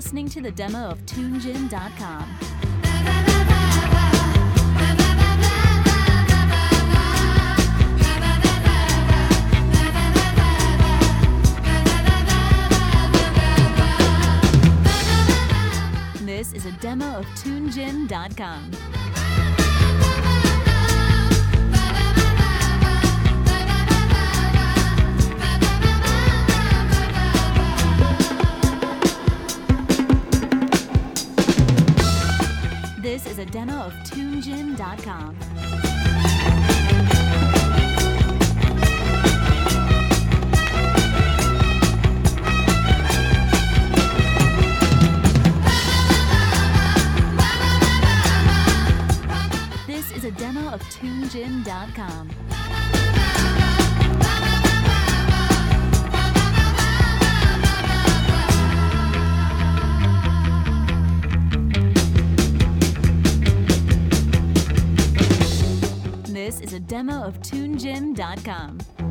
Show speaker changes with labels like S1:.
S1: listening to the demo of TuneGin.com. This is a demo of TuneGin.com. This is a demo of TuneGin.com. This is a demo of TuneGin.com. This is a demo of TuneGin.com.